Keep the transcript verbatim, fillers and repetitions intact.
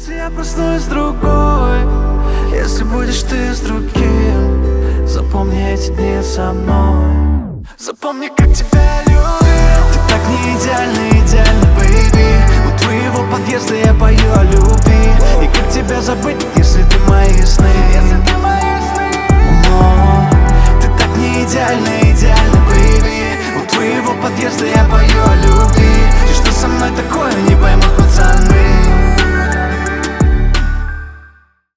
Если я проснусь с другой, если будешь ты с другим, запомни эти дни со мной. Запомни, как тебя любил. Ты так не идеальна, идеальна, бэйби. У твоего подъезда я пою о любви. И как тебя забыть,